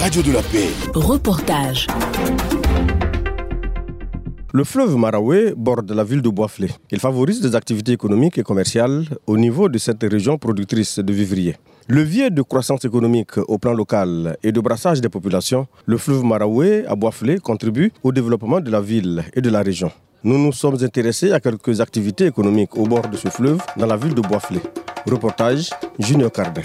radio de la paix. Reportage. Le fleuve Maraoué borde la ville de Boisflé. Il favorise des activités économiques et commerciales au niveau de cette région productrice de vivriers. Levier de croissance économique au plan local et de brassage des populations, le fleuve Maraoué à Boisflé contribue au développement de la ville et de la région. Nous nous sommes intéressés à quelques activités économiques au bord de ce fleuve dans la ville de Boisflé. Reportage Junior Cardin.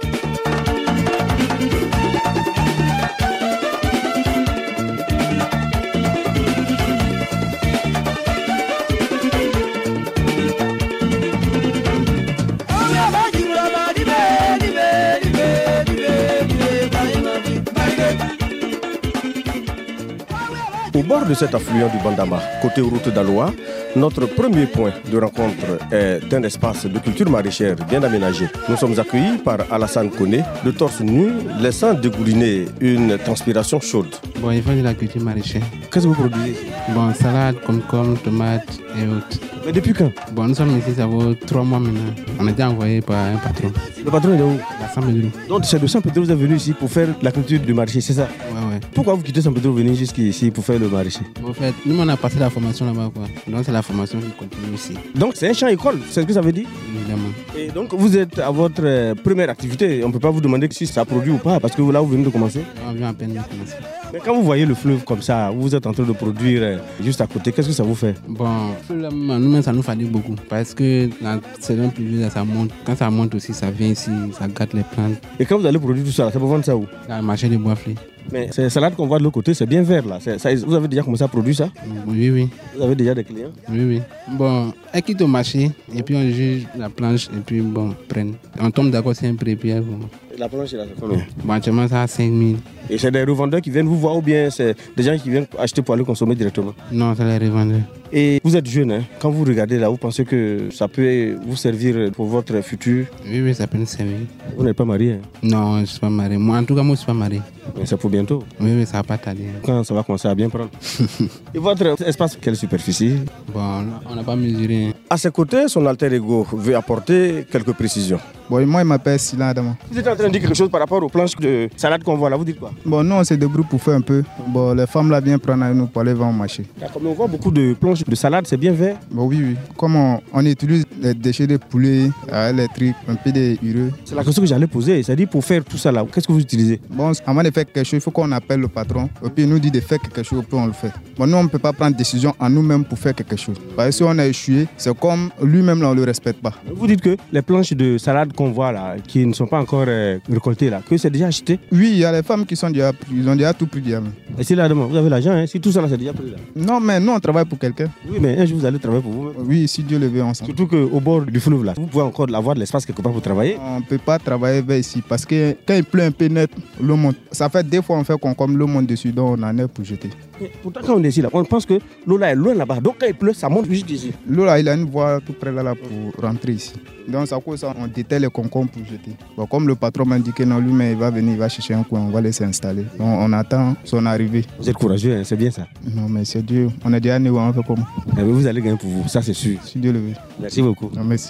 Au bord de cet affluent du Bandama, côté route d'Aloa, notre premier point de rencontre est un espace de culture maraîchère bien aménagé. Nous sommes accueillis par Alassane Koné, de torse nu, laissant dégouliner une transpiration chaude. Bon, il faut de la culture maraîchère. Qu'est-ce que vous produisez? Bon, salade, concombre, tomates et autres. Mais depuis quand? Bon, nous sommes ici, ça vaut 3 mois maintenant. On a été envoyé par un patron. Le patron est de où? À Saint-Pédro. Donc c'est de Saint-Pédro que vous êtes venu ici pour faire la culture du maraîcher, c'est ça? Ouais. Pourquoi vous quittez Saint-Pédro venir jusqu'ici pour faire le maraîcher? En fait, nous, on a passé la formation là-bas, quoi. Donc, c'est la formation qui continue ici. Donc c'est un champ école, c'est ce que ça veut dire? Évidemment. Et donc vous êtes à votre première activité, on ne peut pas vous demander si ça produit ou pas, parce que là vous venez de commencer. On vient à peine de commencer. Mais quand vous voyez le fleuve comme ça, vous êtes en train de produire juste à côté, qu'est-ce que ça vous fait? Bon, nous-mêmes, ça nous fatigue beaucoup. Parce que la saison pluvieuse, ça monte. Quand ça monte aussi, ça vient ici, ça gâte les plantes. Et quand vous allez produire tout ça, ça peut vendre ça où? Dans le marché de Boisflé. Mais ces salades qu'on voit de l'autre côté, c'est bien vert là. Vous avez déjà commencé à produire ça? Oui. Vous avez déjà des clients? Oui. Bon, elle quitte au marché et puis on juge la planche et puis bon, prenne. On tombe d'accord, c'est un prix. Bon. La planche est là, c'est combien? Bon, actuellement, ça a 5 000. Et c'est des revendeurs qui viennent vous voir ou bien c'est des gens qui viennent acheter pour aller consommer directement? Non, c'est les revendeurs. Et vous êtes jeune, hein? Quand vous regardez là, vous pensez que ça peut vous servir pour votre futur? Oui, ça peut nous servir. Vous n'êtes pas marié? Hein? Non, je ne suis pas marié. Moi, en tout cas, moi, je ne suis pas marié. Mais c'est pour bientôt? Oui, ça va pas tarder. Quand ça va commencer à bien prendre? Et votre espace, quelle superficie? Bon, on n'a pas mesuré. À ses côtés, son alter ego veut apporter quelques précisions. Bon, moi, il m'appelle Silan Adama. Vous êtes en train de dire quelque chose par rapport aux planches de salade qu'on voit là, vous dites quoi? Bon, nous, on se débrouille pour faire un peu. Bon, les femmes là viennent prendre avec nous pour aller vendre au marché. D'accord, mais on voit beaucoup de planches de salade, c'est bien vert? Bon, oui. Comme on utilise les déchets de poulet, les trucs, un peu de ureux. C'est la question que j'allais poser. C'est-à-dire, pour faire tout ça là, qu'est-ce que vous utilisez? Bon, avant de faire quelque chose, il faut qu'on appelle le patron. Et puis il nous dit de faire quelque chose, puis on le fait. Bon, nous, on ne peut pas prendre décision en nous-mêmes pour faire quelque chose. Parce que si on a échoué, c'est comme lui-même là, on ne le respecte pas. Vous dites que les planches de salade qu'on voit là, qui ne sont pas encore récoltées là, que c'est déjà acheté? Oui, il y a les femmes qui sont déjà pris, ils ont déjà tout pris. Et si là, vous avez l'argent, hein? Si tout ça là, c'est déjà pris là? Non, mais nous, on travaille pour quelqu'un. Oui, mais un jour, vous allez travailler pour vous-même. Oui, si Dieu le veut, ensemble. Surtout qu'au bord du fleuve là, vous pouvez encore avoir de l'espace quelque part pour travailler. On ne peut pas travailler vers ici parce que quand il pleut un peu net, l'eau monte. Ça fait 2 fois on fait comme l'eau monte dessus, donc on en est pour jeter. Mais pourtant, quand on est ici là, on pense que l'eau là est loin là-bas. Donc quand il pleut, ça monte juste ici. L'eau là, il a une voie tout près là pour rentrer ici. Donc ça cause ça, on détaille les concombres pour jeter. Bon, comme le patron m'a indiqué, non, lui, mais il va venir, il va chercher un coin, on va laisser installer. Donc on attend son arrivée. Vous êtes courageux, hein? C'est bien ça. Non, mais c'est Dieu. On est déjà né, on fait comment? Mais vous allez gagner pour vous, ça c'est sûr. Si Dieu le veut. Merci beaucoup. Non, merci.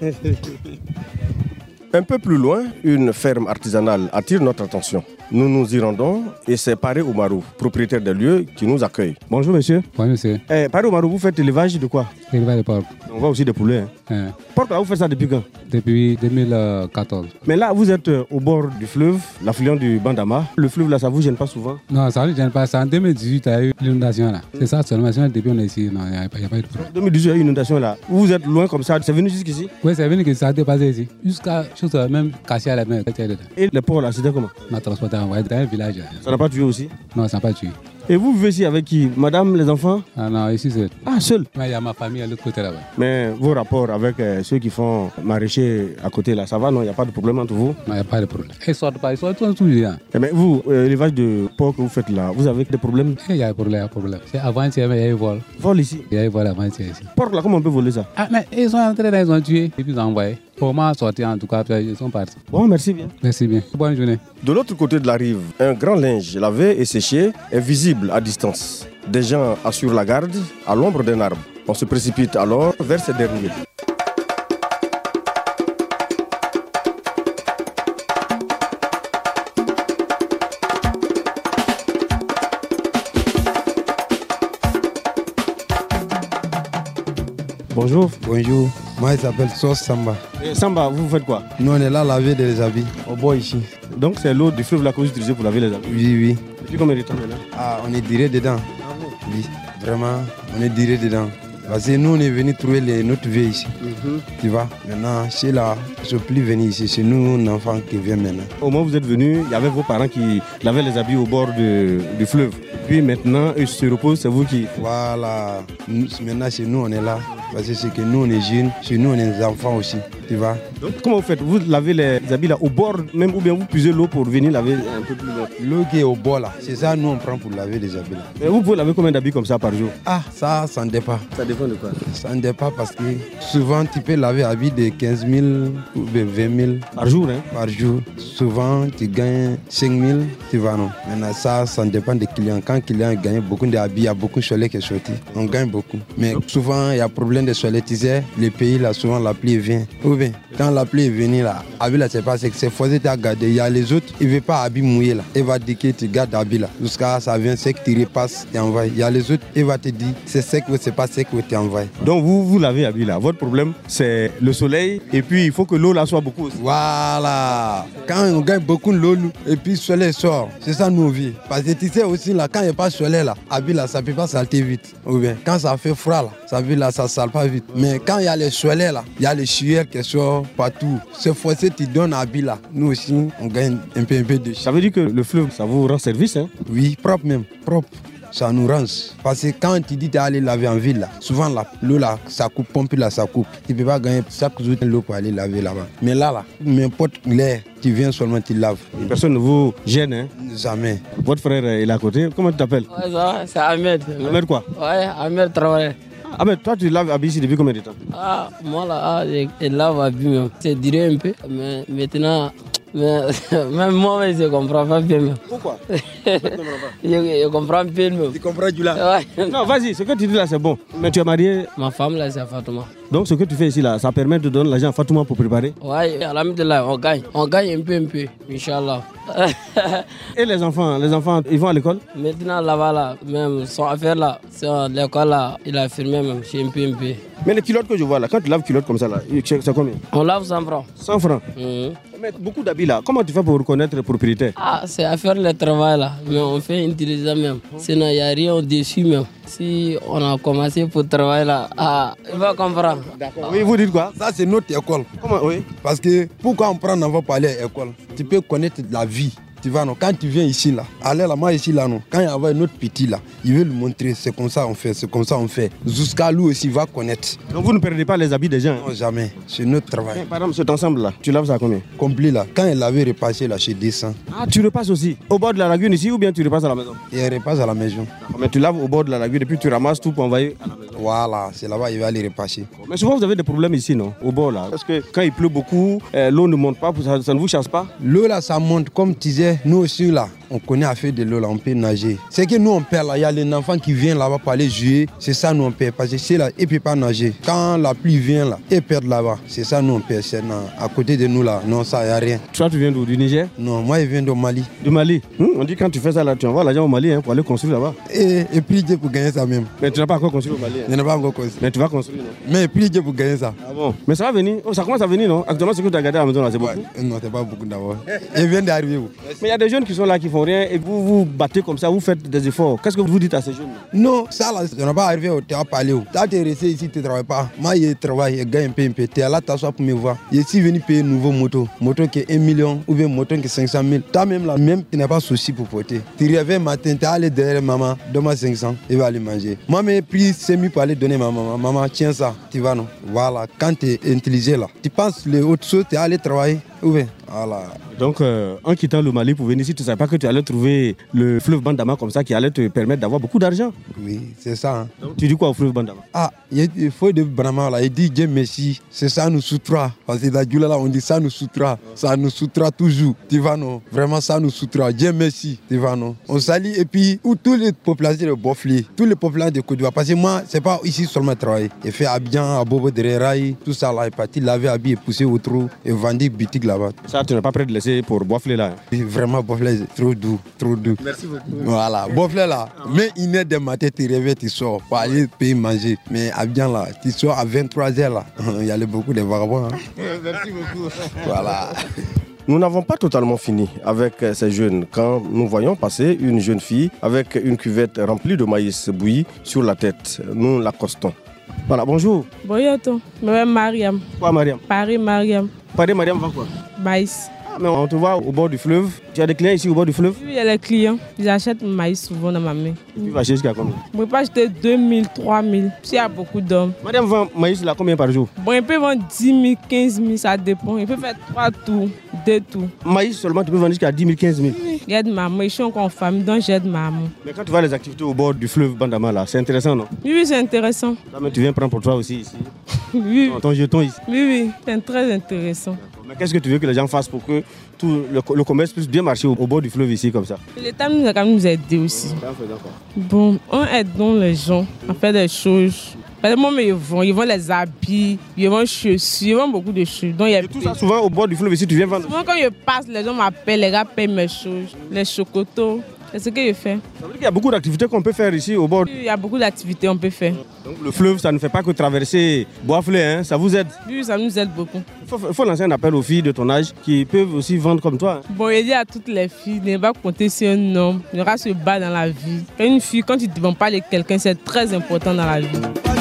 Un peu plus loin, une ferme artisanale attire notre attention. Nous nous y rendons et c'est Paré Oumarou, propriétaire des lieux, qui nous accueille. Bonjour monsieur. Bonjour monsieur. Paré Oumarou, vous faites l'élevage de quoi? L'élevage de porc. On voit aussi des poulets. Hein? Porc, là, vous faites ça depuis quand? Depuis 2014. Mais là, vous êtes au bord du fleuve, l'affluent du Bandama. Le fleuve là, ça vous gêne pas souvent? Non, ça ne gêne pas. C'est en 2018, il y a eu l'inondation là. C'est ça seulement. Depuis on est ici, non, il n'y a pas eu de problème. En 2018, il y a eu une inondation là. Vous êtes loin comme ça, c'est venu jusqu'ici? Oui, c'est venu que ça a dépassé ici. Jusqu'à chose même caché à la main. Et le porc là, c'était comment? On a transporté envoyé dans un village. Ça n'a pas tué aussi? Non, ça n'a pas tué. Et vous vivez ici avec qui? Madame, les enfants? Ah non, ici seul. Ah, seul? Mais il y a ma famille à l'autre côté là-bas. Mais vos rapports avec ceux qui font maraîcher à côté là, ça va, non? Il n'y a pas de problème entre vous? Non, il n'y a pas de problème. Ils sortent pas, ils sortent tous les gens. Mais vous, l'élevage de porc que vous faites là, vous avez des problèmes? Il y a un problème, C'est avant-hier, mais il y a eu vol. Vol ici? Il y a eu vol avant-hier ici. Porc là, comment on peut voler ça? Ah, mais ils sont entrés là, ils ont tué. Et puis ils ont envoyé. Pour moi, sortir en tout cas, ils sont partis. Bon, merci bien. Merci bien. Bonne journée. De l'autre côté de la rive, un grand linge lavé et séché est visible à distance. Des gens assurent la garde à l'ombre d'un arbre. On se précipite alors vers ces derniers. Bonjour. Bonjour, moi il s'appelle Sos Samba. Et Samba, vous faites quoi? Nous on est là à laver des habits, au bois ici. Donc c'est l'eau du fleuve là que vous utilisez pour laver les habits? Oui, oui. Depuis combien de temps maintenant? Ah, on est direct dedans. Oui, vraiment, on est direct dedans. Parce que nous on est venu trouver notre vie ici. Tu vois, maintenant, c'est là, je ne suis plus venu ici, c'est nous, un enfant qui vient maintenant. Au moment où vous êtes venu, il y avait vos parents qui lavaient les habits au bord du fleuve. Puis maintenant, eux se reposent, c'est vous qui... Voilà, maintenant c'est nous on est là. Parce que c'est que nous on est jeunes, chez nous on est des enfants aussi, tu vois. Donc comment vous faites? Vous lavez les habits là au bord même ou bien vous puisez l'eau pour venir laver un peu plus loin? L'eau qui est au bord là, c'est ça nous on prend pour laver les habits là. Mais vous pouvez laver combien d'habits comme ça par jour? Ah, ça ne dépend. Ça dépend de quoi? Ça ne dépend parce que souvent tu peux laver habits de 15 000 ou de 20 000 par jour, hein? Par jour. Souvent tu gagnes 5 000, tu vois non. Maintenant ça dépend des clients. Quand le client gagne beaucoup d'habits, il y a beaucoup de soleil qui est sorti. On gagne beaucoup. Mais souvent il y a problème de soleil. Tu sais, les pays là, souvent la pluie vient. Ou bien, quand la pluie est venue là, habit là, c'est pas sec, c'est forcé de garder. Il y a les autres, ils ne veulent pas habit mouillé là. Il va dire que tu gardes habit là. Jusqu'à ça vient sec, tu repasses, tu envoies. Il y a les autres, il va te dire c'est sec ou c'est pas sec ou tu envoies. Donc vous lavez habit là. Votre problème, c'est le soleil et puis il faut que l'eau là soit beaucoup aussi. Voilà. Quand on gagne beaucoup de l'eau et puis le soleil sort, c'est ça nos vies. Parce que tu sais aussi là, quand il n'y a pas de soleil là, habit là, ça ne peut pas salter vite. Ou bien, quand ça fait froid là, ça veut là, ça ne sale pas vite. Mais quand il y a les soleils là, il y a les sueurs qui sortent partout. C'est forcé, tu donnes habit là. Nous aussi, on gagne un peu de Ça veut dire que le fleuve, ça vous rend service, hein? Oui, propre même, propre. Ça nous range. Parce que quand tu dis d'aller laver en ville, là, souvent l'eau là, ça coupe, pompe là, ça coupe. Tu ne peux pas gagner chaque jour de l'eau pour aller laver là-bas. Mais là, n'importe l'air, tu viens seulement, tu laves. Personne ne vous gêne, hein? Jamais. Votre frère est là à côté. Comment tu t'appelles? Ouais, ça, c'est Ahmed. Ahmed quoi? Ouais, Ahmed Traoré. Ah mais toi tu laves habits ici depuis combien de temps? Ah, moi là, je lave habits même. C'est duré un peu, mais maintenant... même moi, je ne comprends pas bien. Pourquoi? Je comprends bien. Tu comprends du là? Ouais. Non, vas-y, ce que tu dis là c'est bon. Mais tu es marié? Ma femme là, c'est Fatouma. Donc ce que tu fais ici là, ça permet de donner l'argent à Fatouma pour préparer? Ouais, alhamdulillah, on gagne. On gagne un peu, Inch'Allah. Et les enfants, ils vont à l'école? Maintenant là-bas, là, même son affaire là, c'est l'école là, il a firmé même, c'est un peu. Mais les culottes que je vois là, quand tu laves culottes comme ça là, c'est combien? On lave 100 francs. 100 francs? Mais beaucoup d'habits là, comment tu fais pour reconnaître le propriétaire? Ah, c'est à faire le travail là, mais on fait intelligent même. Sinon, il n'y a rien au-dessus même. Si on a commencé pour travailler là, il va comprendre. D'accord. Oui, vous dites quoi? Ça, c'est notre école. Comment? Oui. Parce que pourquoi on prend d'enfant pour aller à l'école? Tu peux connaître la vie. Tu vois, non, quand tu viens ici, là, allez là, moi ici, là, non, quand il y a un autre petit, là, il veut lui montrer, c'est comme ça on fait, c'est comme ça on fait. Jusqu'à lui aussi, il va connaître. Donc vous ne perdez pas les habits des gens? Non, jamais. C'est notre travail. Par exemple, cet ensemble-là, tu laves ça à combien? Complet, là. Quand il avait repassé, là, chez 200. Ah, tu repasses aussi au bord de la lagune ici ou bien tu repasses à la maison? Il repasse à la maison. Mais tu laves au bord de la lagune et puis tu ramasses tout pour envoyer à la maison. Voilà, c'est là-bas, il va aller repasser. Mais souvent vous avez des problèmes ici, non? Au bord là. Parce que quand il pleut beaucoup, l'eau ne monte pas, ça ne vous chasse pas? L'eau là, ça monte, comme tu disais, nous aussi là. On connaît à faire de l'eau là, on peut nager. C'est que nous on perd là, il y a les enfants qui viennent là-bas pour aller jouer, c'est ça nous on perd. Parce que c'est là, ils ne peuvent pas nager. Quand la pluie vient là, ils perdent là-bas. C'est ça nous on perd. C'est à côté de nous là, non ça y a rien. Toi tu viens d'où? Du Niger? Non, moi je viens du Mali. Du Mali? On dit quand tu fais ça là, tu envoies l'argent au Mali pour aller construire là-bas. Et puis Dieu pour gagner ça même. Mais tu n'as pas encore construit au Mali? Je n'ai pas encore construit. Mais tu vas construire, non? Mais puis Dieu pour gagner ça. Ah bon? Mais ça va venir, ça commence à venir, non? Actuellement ce que tu as gardé à la maison là, c'est beaucoup? Non, c'est pas beaucoup d'abord. Il vient d'arriver. Mais il y a des jeunes qui sont là qui font rien et vous battez comme ça, vous faites des efforts. Qu'est-ce que vous dites à ces jeunes? Non, ça là, je n'ai pas arrivé, tu n'as pas parlé. Là, tu es resté ici, tu ne travailles pas. Moi, je travaille, je gagne un peu. Tu es là, tu as pour me voir. Je suis venu payer une nouvelle moto. Moto qui est 1 million ou bien moto qui est 500 000. Toi même là, même tu n'as pas de souci pour porter. Tu réveilles matin, tu es allé derrière maman, donne-moi 500, il va aller manger. Moi, j'ai pris 5 000 pour aller donner à ma maman. Maman, tiens ça, tu vas non. Voilà, quand tu es intelligent là, tu penses les autres choses, tu es allé travailler. Oui, voilà. Donc, en quittant le Mali pour venir ici, tu ne savais pas que tu allais trouver le fleuve Bandama comme ça qui allait te permettre d'avoir beaucoup d'argent? Oui, c'est ça. Hein. Donc, tu dis quoi au fleuve Bandama? Ah, il faut de Brahma là, il dit Dieu merci, c'est ça nous soutra. Parce que dans là, on dit ça nous soutra. Ça nous soutra toujours. Tu vois non? Vraiment ça nous soutra. Dieu merci. Tu vois non? On salue et puis où toutes les populations de Bofli, tous les populations de Côte d'Ivoire. Parce que moi, c'est pas ici seulement travailler. Il fait Abidjan, à Bobo de Rail, tout ça là, il est parti laver habits et pousser au trou et vendre boutique là-bas. Ça là, tu n'es pas prêt de laisser pour Bois-Flé là. Vraiment, Bois-Flé, trop doux, trop doux. Merci beaucoup. Voilà, Bois-Flé là, mais 1h du matin, tu réveilles, tu sors pour aller payer manger. Mais à Abidjan là, tu sors à 23h là, il y a beaucoup de vagabonds. Hein. Merci beaucoup. Voilà. Nous n'avons pas totalement fini avec ces jeunes quand nous voyons passer une jeune fille avec une cuvette remplie de maïs bouilli sur la tête. Nous l'accostons. Voilà, bonjour. Bonjour, je m'appelle Mariam. Quoi, Mariam? Paris, Mariam. Paris, Mariam, va quoi? Maïs. Ah, mais on te voit au bord du fleuve. Tu as des clients ici au bord du fleuve? Oui, il y a les clients. Ils achètent maïs souvent dans ma main. Tu vas acheter jusqu'à combien? Je peux acheter 2000, 3000. S'il y a beaucoup d'hommes. Mariam vend maïs là combien par jour? Bon, il peut vendre 10 000, 15 000, ça dépend. Il peut faire 3 tours, 2 tours. Maïs seulement, tu peux vendre jusqu'à 10 000, 15 000. Oui, j'aide maman. Je suis encore en famille, donc j'aide maman. Mais quand tu vois les activités au bord du fleuve Bandama là, c'est intéressant, non? Oui, oui, c'est intéressant. Là, mais tu viens prendre pour toi aussi ici. Oui, Ton jeton ici. oui, oui, c'est très intéressant. Mais qu'est-ce que tu veux que les gens fassent pour que tout le commerce puisse bien marcher au bord du fleuve ici comme ça? L'État nous a quand même nous aider aussi. D'accord. Bon, on aide donc les gens à faire des choses. Par exemple, ils vont les habits, ils vont chaussures, ils vont beaucoup de choses. Donc, il y a Et tout ça, souvent au bord du fleuve ici, tu viens vendre. Souvent, quand je passe, les gens m'appellent, les gars payent mes choses, les chocotos. C'est ce que je fais. Ça veut dire qu'il y a beaucoup d'activités qu'on peut faire ici au bord. Il y a beaucoup d'activités qu'on peut faire. Donc le fleuve, ça ne fait pas que traverser Bois-Flé, hein, ça vous aide. Oui, ça nous aide beaucoup. Il faut lancer un appel aux filles de ton âge qui peuvent aussi vendre comme toi. Bon, je dis à toutes les filles, ne pas compter sur un homme, ne pas se battre dans la vie. Une fille, quand tu ne vends pas de quelqu'un, c'est très important dans la vie.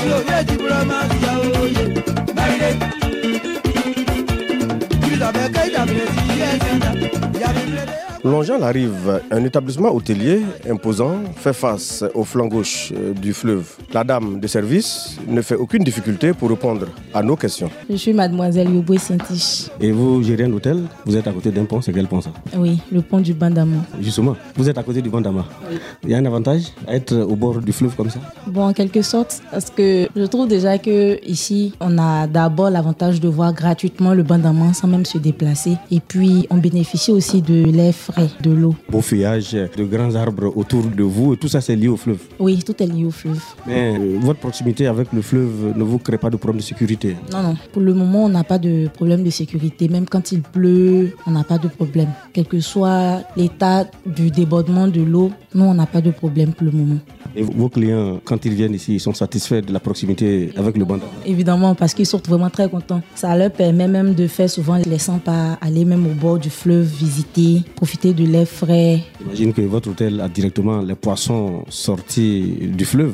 Longeant arrive, un établissement hôtelier imposant fait face au flanc gauche du fleuve. La dame de service ne fait aucune difficulté pour répondre à nos questions. Je suis mademoiselle Yoboué Saint-Tiche. Et vous gérez un hôtel, vous êtes à côté d'un pont, c'est quel pont ça? Oui, le pont du Bandama. Justement, vous êtes à côté du Bandama. Oui. Il y a un avantage à être au bord du fleuve comme ça? Bon, en quelque sorte, parce que je trouve déjà que ici, on a d'abord l'avantage de voir gratuitement le Bandama sans même se déplacer. Et puis, on bénéficie aussi de l'air frais, de l'eau. Beau feuillage, de grands arbres autour de vous, et tout ça c'est lié au fleuve? Oui, tout est lié au fleuve. Mais votre proximité avec le fleuve ne vous crée pas de problème de sécurité? Non, non. Pour le moment, on n'a pas de problème de sécurité. Même quand il pleut, on n'a pas de problème. Quel que soit l'état du débordement de l'eau, nous, on n'a pas de problème pour le moment. Et vos clients, quand ils viennent ici, ils sont satisfaits de la proximité avec le Bandama? Évidemment, parce qu'ils sortent vraiment très contents. Ça leur permet même de faire souvent les 100 pas, aller même au bord du fleuve, visiter, profiter de l'air frais. J'imagine que votre hôtel a directement les poissons sortis du fleuve.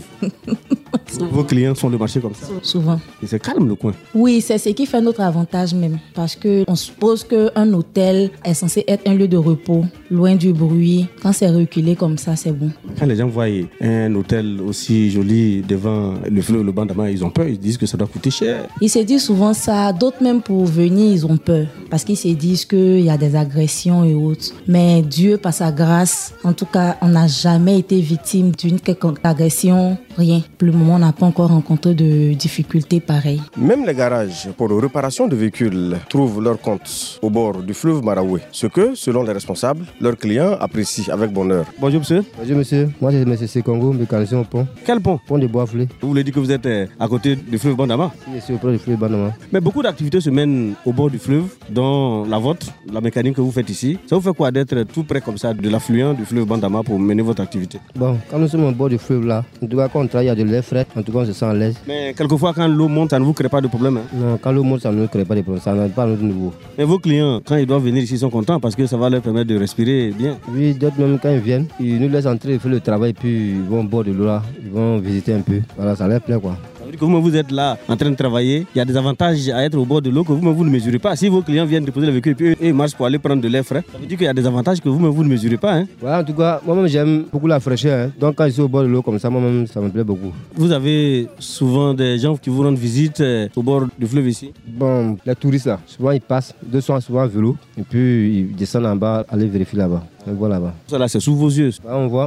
Vos clients sont le marché comme ça? Souvent. Et c'est calme le coin? Oui, c'est ce qui fait notre avantage même. Parce qu'on suppose qu'un hôtel est censé être un lieu de repos, loin du bruit. Quand c'est reculé comme ça, c'est bon. Quand les gens voient un hôtel aussi joli devant le fleuve, le Bandama, ils ont peur. Ils disent que ça doit coûter cher. Ils se disent souvent ça. D'autres même pour venir, ils ont peur. Parce qu'ils se disent qu'il y a des agressions et autres. Mais Dieu, par sa grâce, en tout cas, on n'a jamais été victime d'une quelconque agression. Rien. Pour le moment, on n'a pas encore rencontré de difficultés pareilles. Même les garages pour réparation de véhicules trouvent leur compte au bord du fleuve Maraoué. Ce que, selon les responsables, leurs clients apprécient avec bonheur. Bonjour monsieur. Bonjour monsieur. Moi c'est M. Congo, mécanicien au pont. Quel pont? Pont de Bois-Flé. Vous voulez dire que vous êtes à côté du fleuve Bandama? Je suis au bord du fleuve Bandama. Mais beaucoup d'activités se mènent au bord du fleuve, dont la vôtre, la mécanique que vous faites ici. Ça vous fait quoi d'être tout près comme ça de l'affluent du fleuve Bandama pour mener votre activité? Bon, quand nous sommes au bord du fleuve là, en tout cas quand on travaille, il y a de l'air frais, en tout cas on se sent à l'aise. Mais quelquefois quand l'eau monte, ça ne vous crée pas de problème, hein? Non, quand l'eau monte, ça ne nous crée pas de problème, ça n'est pas à notre niveau. Mais vos clients, quand ils doivent venir ici, ils sont contents parce que ça va leur permettre de respirer bien. Oui, d'autres même quand ils viennent, ils nous laissent entrer, ils font le travail, puis ils vont au bord de l'eau là, ils vont visiter un peu. Voilà, ça leur plaît quoi. Ça veut dire que vous êtes là en train de travailler, il y a des avantages à être au bord de l'eau que vous ne mesurez pas. Si vos clients viennent déposer le véhicule et puis eux, ils marchent pour aller prendre de l'air frais, ça veut dire qu'il y a des avantages que vous ne mesurez pas, hein? Voilà, en tout cas, moi-même j'aime beaucoup la fraîcheur, hein. Donc quand je suis au bord de l'eau comme ça, moi-même ça me plaît beaucoup. Vous avez souvent des gens qui vous rendent visite au bord du fleuve ici? Bon, les touristes là, souvent ils passent, deux sont souvent à vélo, et puis ils descendent en bas, aller vérifier là-bas. On voit là-bas. Ça là, c'est sous vos yeux. On voit.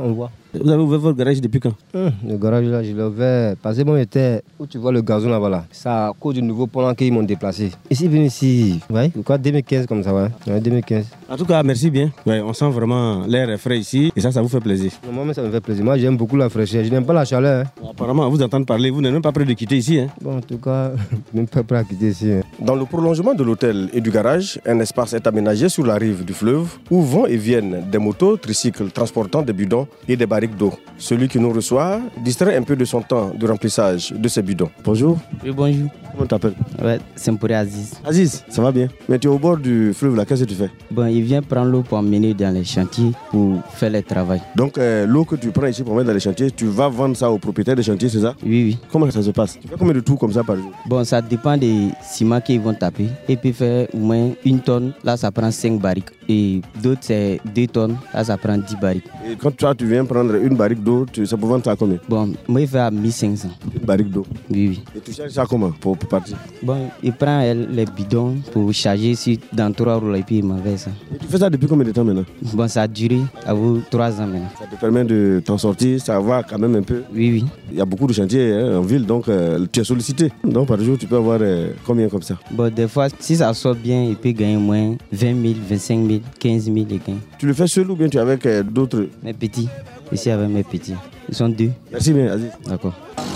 Vous avez ouvert votre garage depuis quand? Le garage là, je l'ai ouvert parce que bon, j'étais où tu vois le gazon là-bas là. C'est à cause du nouveau pont qu'ils m'ont déplacé. Ici, venu ici, ouais, quoi, 2015 comme ça, ouais, 2015. En tout cas, merci bien. Ouais, on sent vraiment l'air est frais ici et ça vous fait plaisir. Moi, ça me fait plaisir. Moi, j'aime beaucoup la fraîcheur. Je n'aime pas la chaleur. Apparemment, à vous entendre parler, vous n'êtes même pas prêt de quitter ici. Bon, en tout cas, même pas prêt à quitter ici. Dans le prolongement de l'hôtel et du garage, un espace est aménagé sur la rive du fleuve où vont et viennent des motos, tricycles transportant des bidons et des barriques d'eau. Celui qui nous reçoit distrait un peu de son temps de remplissage de ces bidons. Bonjour. Oui, bonjour. Comment t'appelles? Ouais, c'est pour Aziz. Aziz, ça va bien? Mais tu es au bord du fleuve là, qu'est-ce que tu fais? Bon, il vient prendre l'eau pour emmener dans les chantiers pour faire le travail. Donc l'eau que tu prends ici pour mettre dans les chantiers, tu vas vendre ça au propriétaire des chantiers, c'est ça? Oui, oui. Comment ça se passe? Tu fais combien de tours comme ça par jour? Bon, ça dépend des ciments qu'ils vont taper. Et puis faire au moins 1 tonne, là ça prend 5 barriques. Et d'autres c'est 2 tonnes, là ça prend 10 barriques. Et quand tu viens prendre une barrique d'eau, ça peut vendre ça à combien? Bon, moi il fait à 1500. Une barrique d'eau? Oui, oui. Et tu charges ça comment pour partir? Bon, il prend les bidons pour charger ici dans 3 roues et puis il m'envoie ça. Et tu fais ça depuis combien de temps maintenant? Bon, ça a duré à vous 3 ans maintenant. Ça te permet de t'en sortir, ça va quand même un peu? Oui, oui. Il y a beaucoup de chantiers en ville, donc tu es sollicité. Donc par jour, tu peux avoir combien comme ça? Bon, des fois, si ça sort bien, il peut gagner au moins 20 000, 25 000, 15 000 et gagne. Tu le fais seul ou bien tu es avec d'autres? Mes petits. Ici avec mes petits. Ils sont 2. Merci bien, Aziz. D'accord.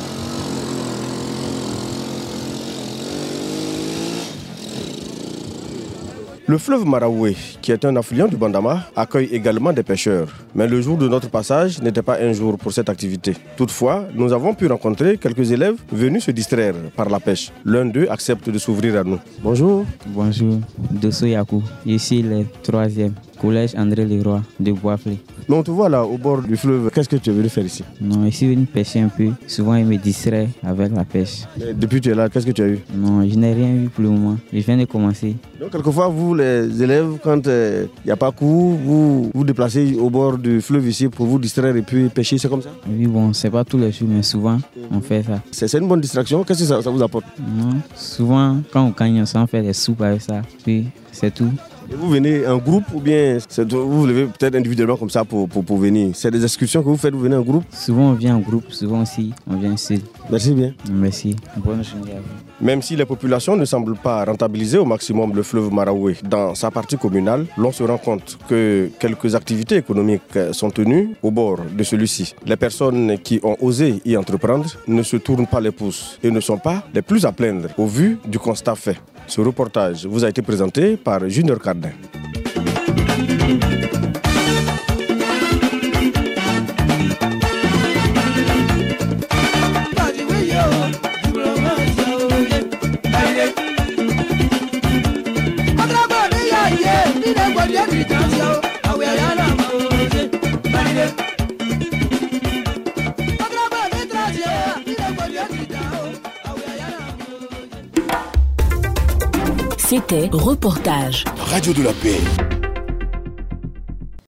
Le fleuve Maraoué, qui est un affluent du Bandama, accueille également des pêcheurs. Mais le jour de notre passage n'était pas un jour pour cette activité. Toutefois, nous avons pu rencontrer quelques élèves venus se distraire par la pêche. L'un d'eux accepte de s'ouvrir à nous. Bonjour. Bonjour, Dosso Yakou. Je suis le 3e. Collège André Leroy de Boisflé. Mais on te voit là au bord du fleuve, qu'est-ce que tu es venu faire ici? Non, je suis venu pêcher un peu. Souvent, il me distrait avec la pêche. Mais depuis que tu es là, qu'est-ce que tu as eu? Non, je n'ai rien eu pour le moment. Je viens de commencer. Donc, quelquefois, vous, les élèves, quand il n'y a pas cours, vous vous déplacez au bord du fleuve ici pour vous distraire et puis pêcher, c'est comme ça? Oui, bon, c'est pas tous les jours, mais souvent, on fait ça. C'est une bonne distraction. Qu'est-ce que ça vous apporte? Non, souvent, quand on gagne, on fait des soupes avec ça. Puis, c'est tout. Et vous venez en groupe ou bien vous vous levez peut-être individuellement comme ça pour venir? C'est des excursions que vous faites, vous venez en groupe? Souvent on vient en groupe, souvent aussi on vient seul. Merci bien. Merci. Bonne journée à vous. Même si les populations ne semblent pas rentabiliser au maximum le fleuve Maraoué dans sa partie communale, l'on se rend compte que quelques activités économiques sont tenues au bord de celui-ci. Les personnes qui ont osé y entreprendre ne se tournent pas les pouces et ne sont pas les plus à plaindre au vu du constat fait. Ce reportage vous a été présenté par Junior Cardin. C'était Reportage. Radio de la Paix.